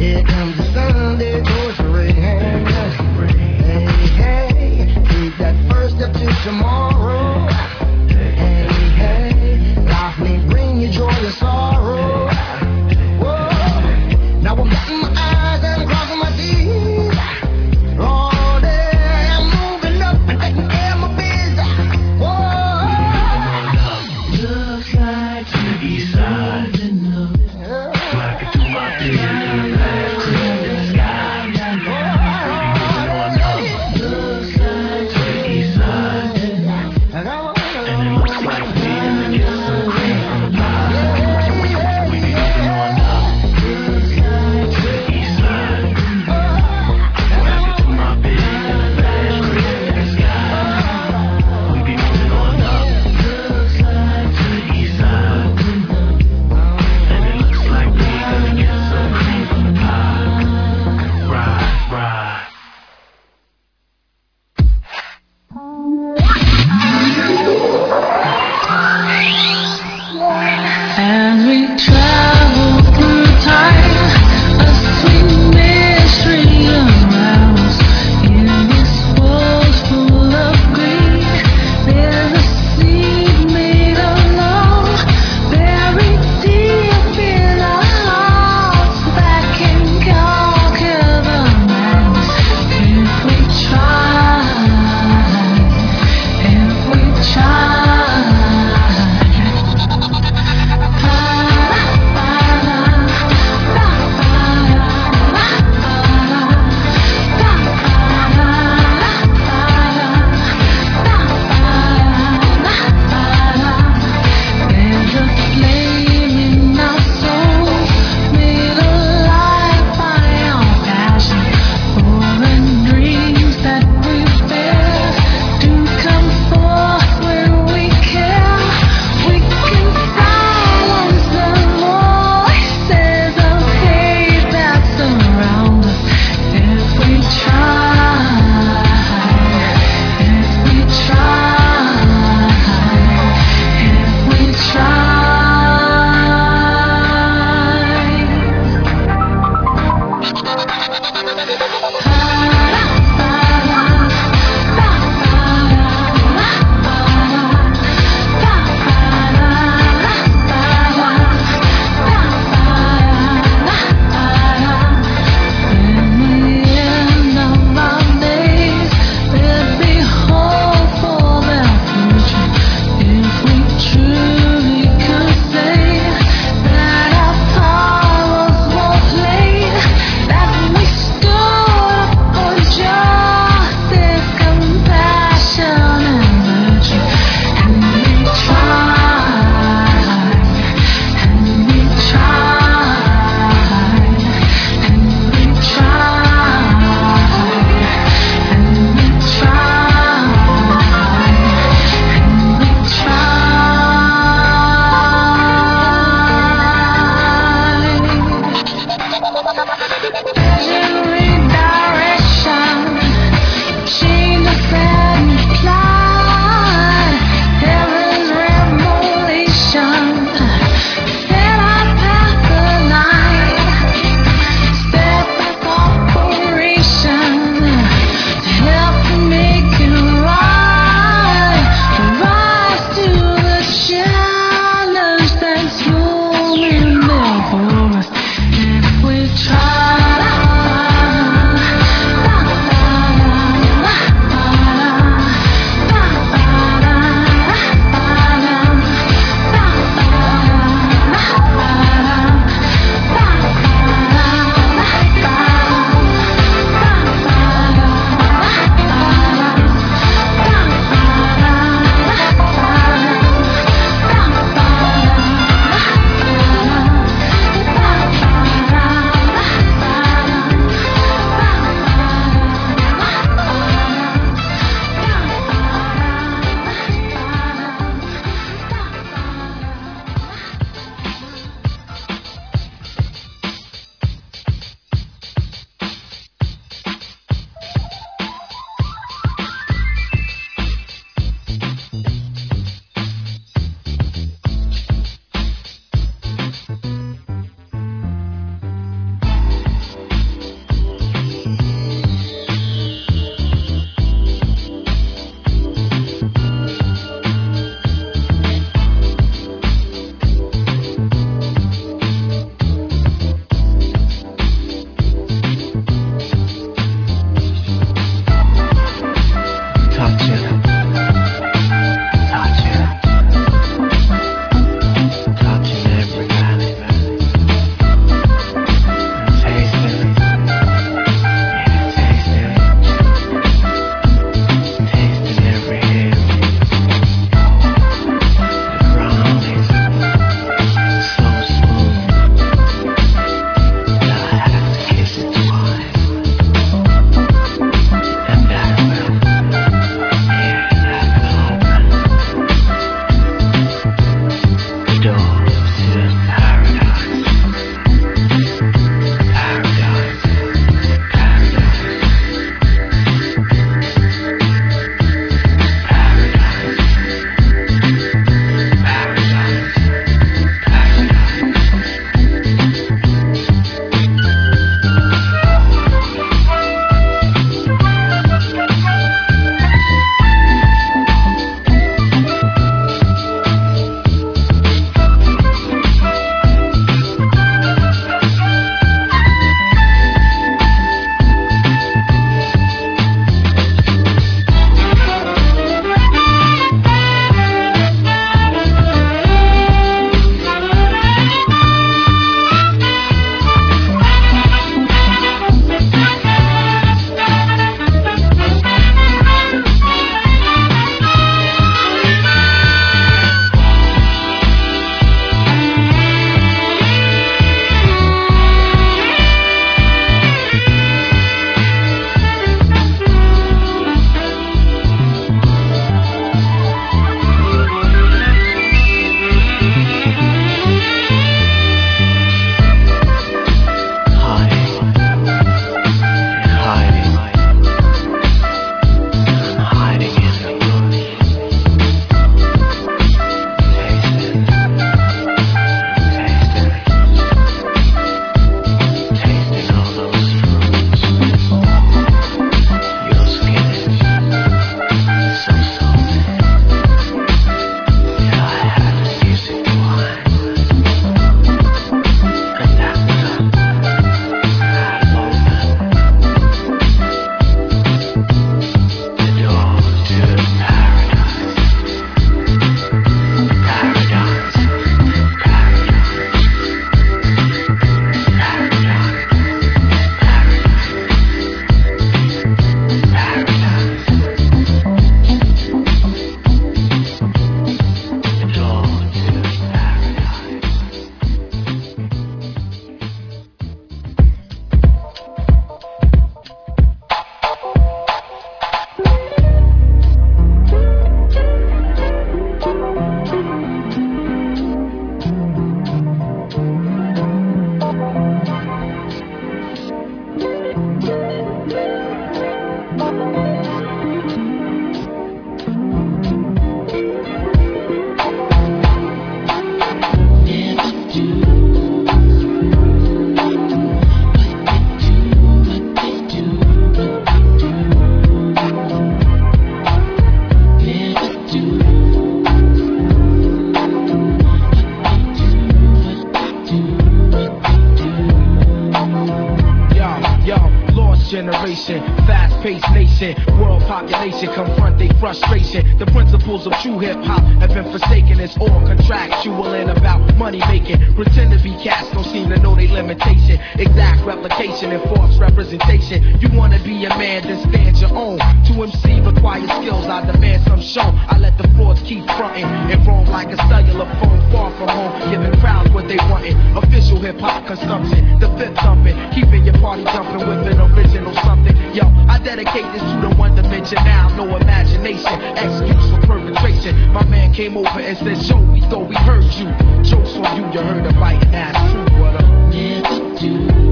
generation, fast-paced nation, world population confront their frustration. The principles of true hip-hop have been forsaken. It's all contractual and about money making. Pretend to be cats, don't seem to know their limitation. Exact replication and false representation. You wanna be a man, then stand your own. To M C requires skills, I demand some show. I let the frauds keep fronting and roam like a cellular phone far from home, giving crowds what they wantin'. Official hip-hop consumption, the fifth thumping, keeping your party jumping with an original something. Yo, I dedicate this to the one dimension now, no imagination, excuse for perpetration. My man came over and said, "Show, we thought we heard you." Jokes on you, you heard a biting ass true, what up? Never do.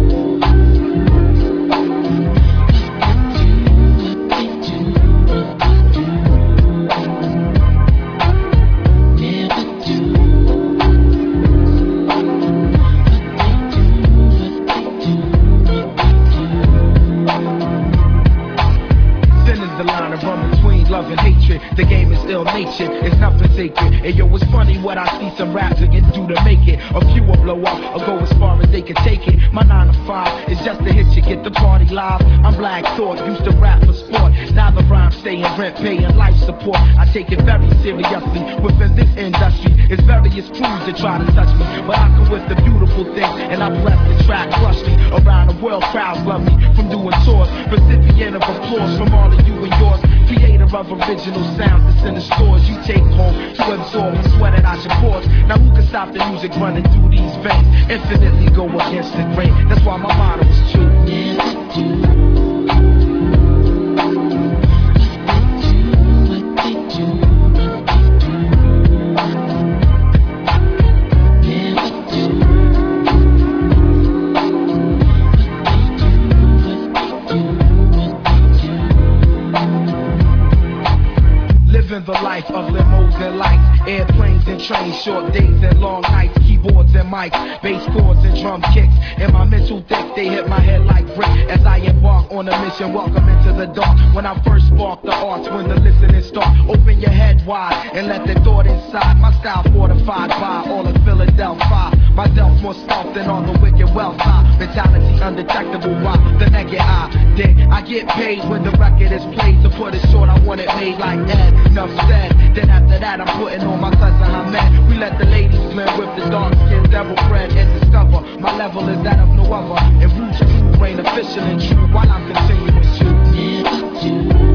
Love and hatred, the game is ill-natured, it's nothing sacred. And yo, it's funny what I see some rap niggas do to make it. A few will blow up or go as far as they can take it. My nine to five is just to hit you, get the party live. I'm Black Thought, used to rap for sport. Now the rhyme staying rent, paying life support. I take it very seriously. Within this industry, it's various crews that try to touch me, but I come with the beautiful things, and I bless the track, crush me. Around the world, crowds love me from doing tours. Recipient of applause from all of you and yours. Creator of original sounds that's in the stores you take home to absorb and sweat it out your pores. Now who can stop the music running through these veins? Infinitely go against the grain. That's why my motto is true. Never do. The life of limos and lights, airplanes and trains, short days and long nights, keyboards and mics, bass chords and drum kicks. In my mental thick, they hit my head like brick as I embark on a mission. Welcome into the dark. When I first spark the arts, when the listening start, open your head wide and let the thought inside. My style fortified by all of Philadelphia. My delf more soft than all the wicked wealth high. Mentality undetectable by the naked eye. Then I get paid when the record is played. To put it short, I want it made like Ed. Enough said. Then after that, I'm putting on my cousin Hamed. We let the ladies blend with the dark skin devil bread and discover my level is that of no other. And roots true, reign official and true while I'm continuing to never do.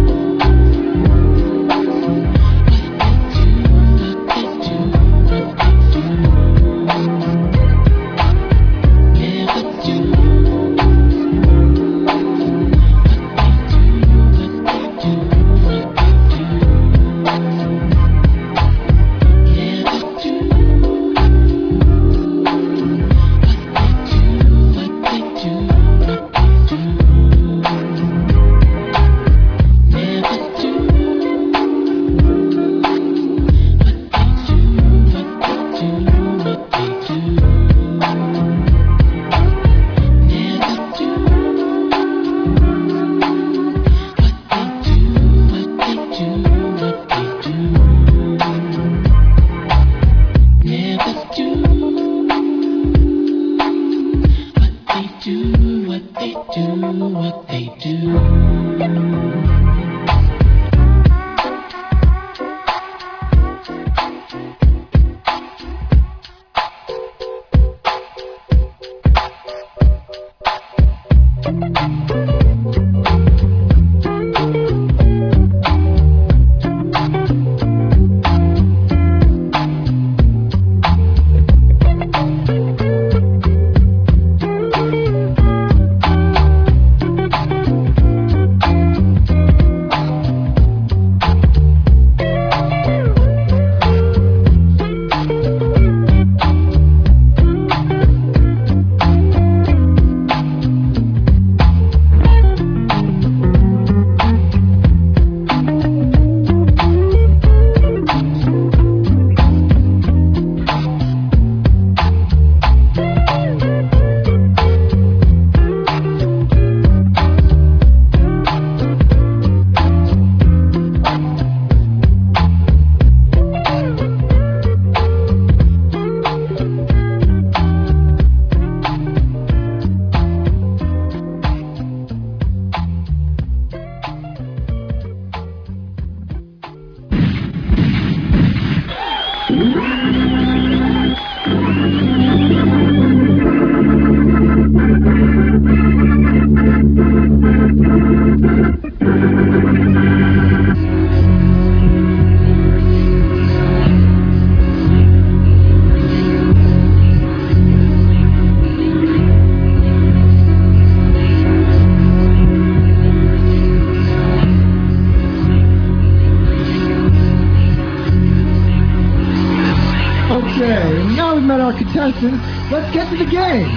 dancing. Let's get to the game.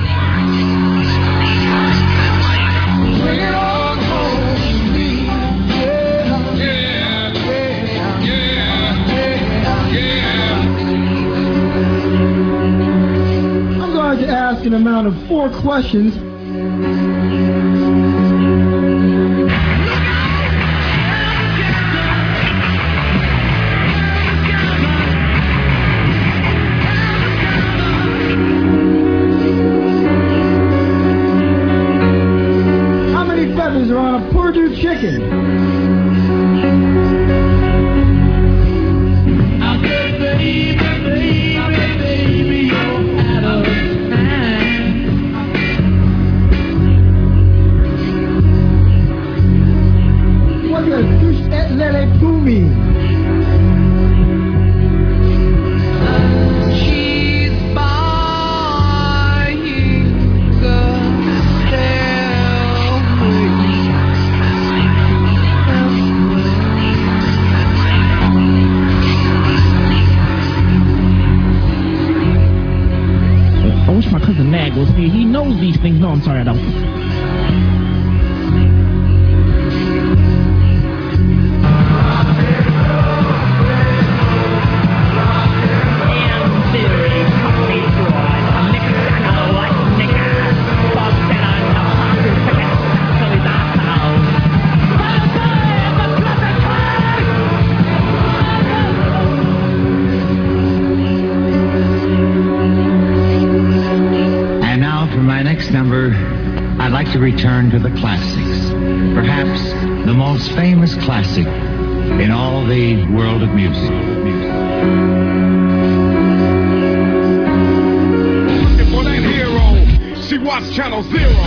Bring it on home to me. Yeah, yeah, yeah, yeah, yeah. I'm going to ask an amount of four questions. Feathers are on a Purdue chicken. I said, baby, baby, baby, you're out of time. What the douche et lele pumi?
I wish my cousin Nag was here. He knows these things. No, I'm sorry, I don't.
Number, I'd like to return to the classics. Perhaps the most famous classic in all the world of music.
For that hero, she watched Channel Zero.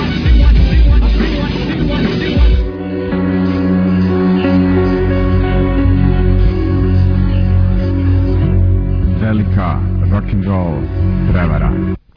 Velika rock and roll prevara.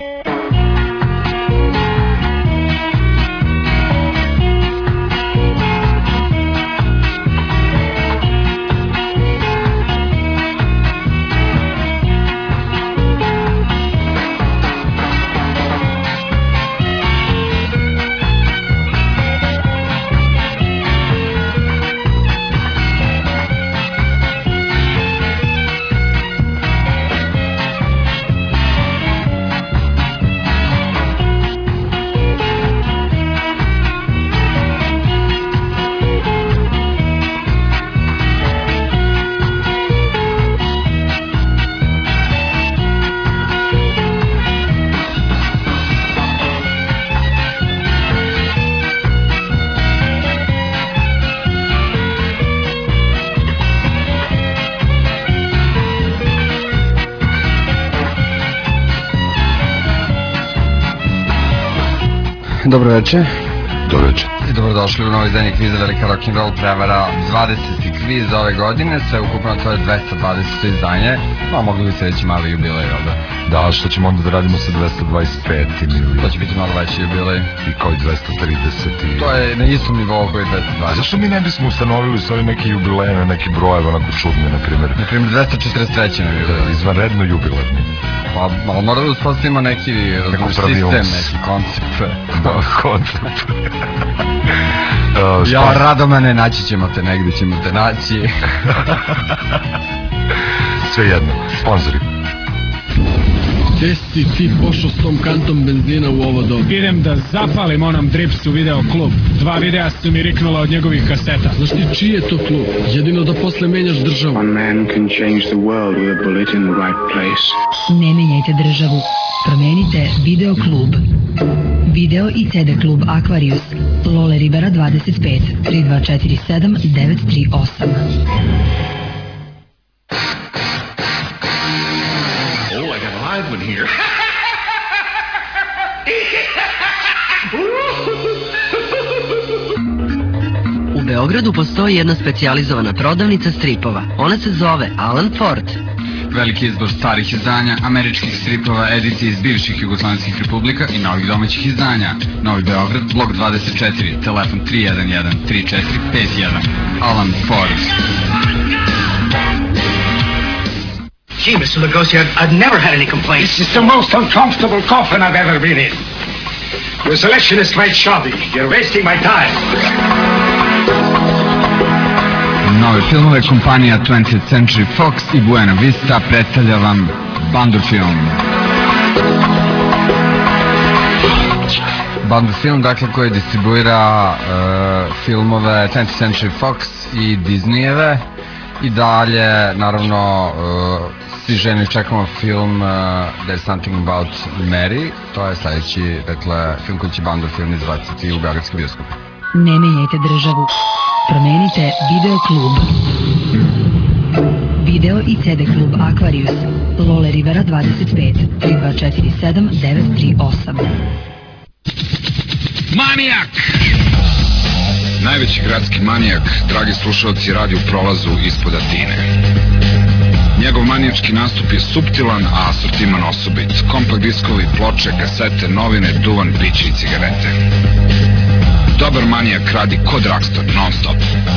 Dobro večer.
Dobro večer.
I dobrodošli u novi izdanje kviza Velika rock'n'roll prevara, dvadeseti kviz ove godine, sve ukupno to je dvesta dvadeseto izdanje, a mogli bi se reći mali jubilej, jel da?
Da, što ćemo onda da radimo sa dvesta dvadeset petim ili...
To će biti malo veći jubilej.
I kao i dvesta trideset i...
To je na istom nivou koji je dvesta dvadeset.
A zašto mi ne bismo ustanovili svoje neki jubileje, neki brojeve, onako čudne, na primjer?
Na primjer dvesta četrdeset treći na jubilej.
Izvanredno jubilarni.
Pa, ali mora da uspostavimo neki sistem, neki koncept.
Da, koncept.
Uh, ja, Radomane, naći ćemo te, negdje ćemo te naći.
Sve jedno, sponzori.
Gde si ti pošao s tom kantom benzina u ovo dobu?
Idem da zapalim onom Dripsu video klub. Dva videa su mi riknula od njegovih kaseta.
Znaš ti čiji je to klub? Jedino da posle menjaš državu.
One man can change the world with a bullet in the right place.
Ne menjajte državu. Promenite video klub. Video i C D klub Aquarius. Lole Ribera dvadeset pet tri dva četiri sedam devet tri osam.
Oh, I got a live one here.
U Beogradu postoji jedna specijalizovana prodavnica stripova. Ona se zove Alan Ford.
Veliki izbor starih izdanja, američkih stripova, edicije iz bivših jugoslovenskih republika i novih domaćih izdanja. Novi Beograd, blok dvadeset četiri, telefon tri jedan jedan tri četiri pet jedan. Alan Ford.
Gee, Mister Lugosi, I've, I've never had any complaints.
This is the most uncomfortable coffin I've ever been in. Your selection is quite shoddy. You're wasting my time.
Nove filmove kompanija twentieth Century Fox i Buena Vista predstavlja vam Bandu film. Bandu film, dakle, koji distribuira uh, filmove twentieth Century Fox i Disneyjeve. I dalje, naravno, uh, svi željni čekamo film uh, There's Something About Mary. To je sljedeći, dakle, film koji će Bandu film izbaciti u beogradski bioskop.
Ne menjajte državu. Promenite Video klub. Video i C D klub Aquarius. Lole Rivera dvadeset pet tri dva četiri sedam devet tri osam.
Manijak! Najveći gradski manijak, dragi slušalci, radi u prolazu ispod Atine. Njegov manijački nastup je suptilan, a asortiman osobit. Kompakt diskovi, ploče, kasete, novine, duvan, piće i cigarete. Dobar manijak radi kod Dragstor, non stop.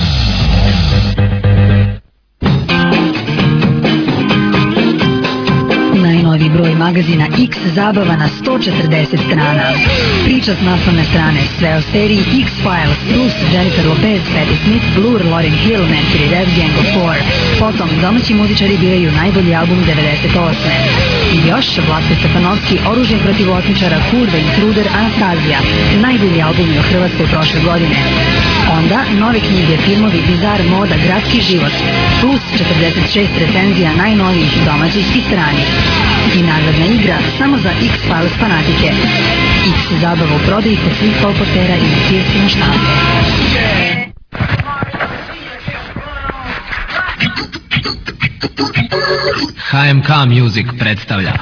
Najnoviji broj magazina X zabava na sto četrdeset strana. Priča s naslovne strane, sve o seriji X-Files, Bruce, Jennifer Lopez, Patti Smith, Blur, Lauryn Hill, Nancy Rev, Gang of Four. Potom, domaći muzičari biraju najbolji album devedeset osme. I još, Vlatko Stefanovski, Oružje protiv otmičara, Kurva, Intruder, Anastazija. Najbolji albumi o Hrvatskoj prošle godine. Onda, nove knjige, filmovi, bizar, moda, gradski život. Plus četrdeset šest recenzija najnovijih domaćih i stranih. I nagradna igra samo za X-Files fanatike. X zabava u prodaji kod svih kolportera i na kioscima štampe.
H M K Music predstavlja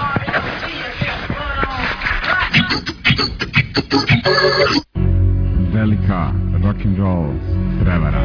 Velika rock'n'roll prevara.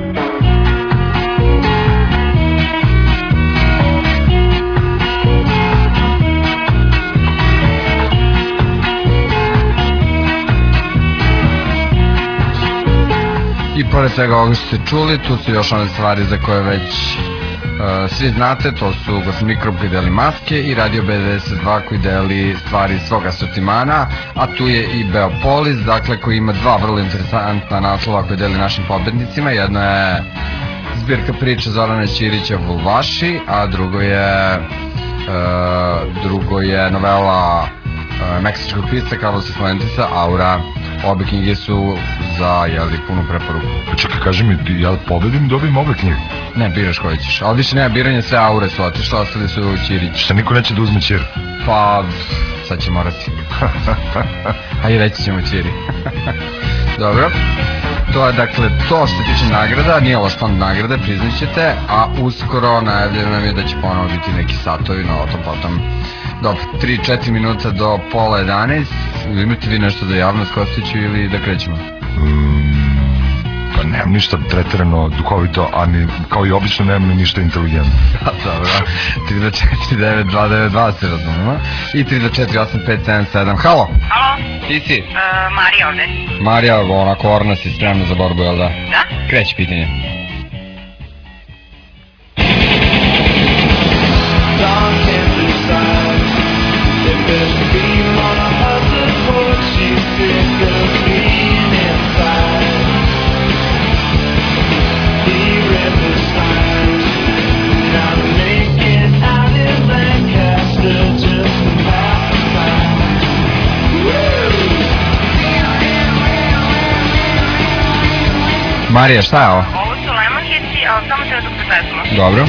I pored svega ovoga što ste čuli, tu su još one stvari za koje već uh, svi znate, to su Gosim Mikrob koji deli maske i Radio B devedeset dva koji deli stvari svog asortimana, a tu je i Beopolis, dakle, koji ima dva vrlo interesantna naslova koje deli našim pobednicima. Jedno je zbirka priča Zorana Ćirića Vulvaši, a drugo je uh, drugo je novela uh, meksičkog pisca Carlosa Fuentesa, Aura. Obe knjige su za, jeli, punu preporuku.
Čekaj, kaži mi, ja pobedim, dobijem obe knjige?
Ne, biraš koje ćeš. Ali više nema biranja, sve Aure su otišle, ostali su Ćirić.
Šta, niko neće da uzme Ćir?
Pa, sad će morati. A i reći ćemo Ćiri. Dobro. To je, dakle, to što se tiče nagrada, nije loš fond nagrade, priznaćete, a uskoro najavljeno nam je da će ponovo biti neki satovi, no o tom potom. Dobro, tri četiri minuta do pola jedanaest. Imate vi nešto za javnost, Kostiću, ili da krećemo?
Mm, pa nemam ništa tretirano, duhovito, a ni, kao i obično nemam ni ništa inteligentno.
Dobro, tri dva četiri devet dva devet dva se razumemo. I tri dva četiri osam pet sedam sedam. Halo?
Halo?
Ti si?
Uh, Marija ovde.
Marija, onako orna si, spremna za borbu, jel da?
Da.
Kreći pitanje. Marija, šta je ovo?
Ovo su Lemonheadsi, ali samo treba dok se pesma.
Dobro.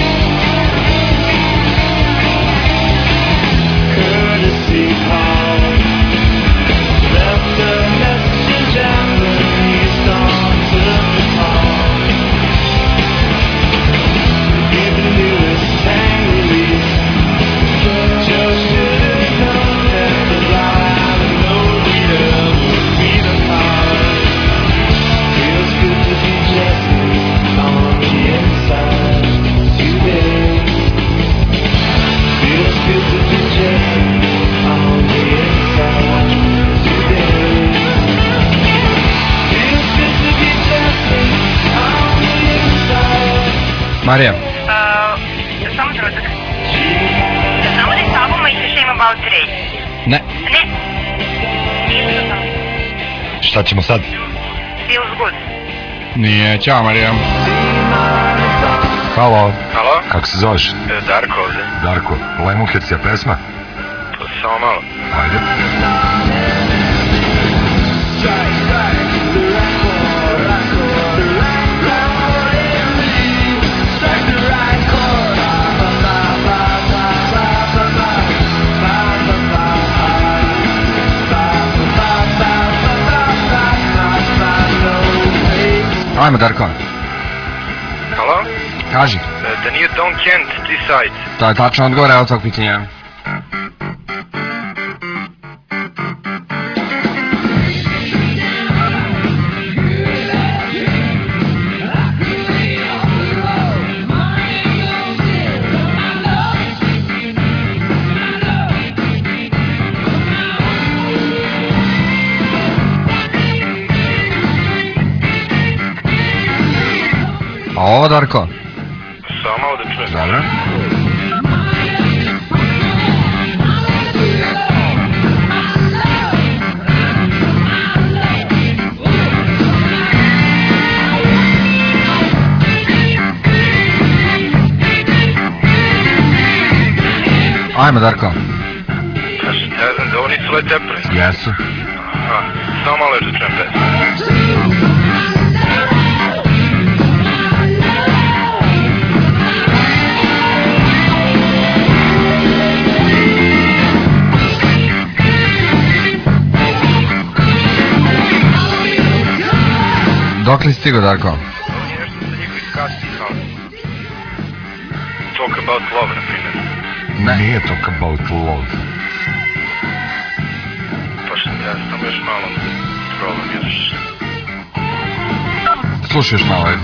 Marija.
Uh, samo trenutak. Outrage?
Ne.
Ne. Ništa sam.
Šta ćemo sad?
Feels good.
Nije, ćao Marija.
Halo.
Halo?
Kako se zoveš?
Darko ovde.
Darko, Lemonheads je pesma?
Pa samo malo.
Ajde.
Ajmo Darko.
Halo?
Kaži.
Da nije Don Kent, Decide.
To je tačno odgovor, evo tog pitanja. A ovo Darko?
Samo malo da čujem.
Dobro. Ajmo Darko.
Ne znam, da ovo nisu Led Zeppelin.
Jesu.
Aha, samo malo još da čujem pesmu.
Dok li stigo, Darko?
Ovo nije nešto sa njihovih kasnih, ali... Talk About Love, na primjer.
Ne.
Nije Talk About Love.
Pa što ja sam još malo problem još.
Slušaj još malo, ajde.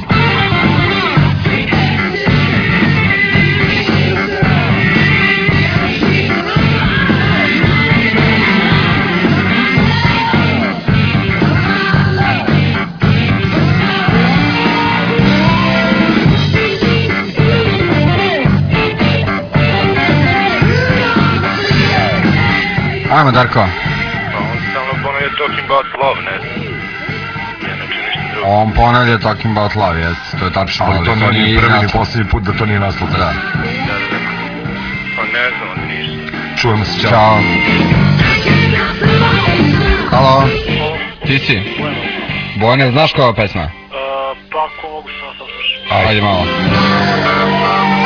Ajmo Darko.
Pa on stalno ponavlja Talking About Love, ne znam. Ja ne čujem ništa drugo.
On ponavlja Talking About Love, jes, to je tačno.
Ali to nije ni prvi ni posljednji put da to nije naslov.
Da.
Da, da, da. Pa ne znam, onda ništa.
Čujemo se, čao.
Ćao. Halo. Ti si? Bojane, znaš koja je pesma?
Pa ako mogu što sam slušao.
Ajde malo.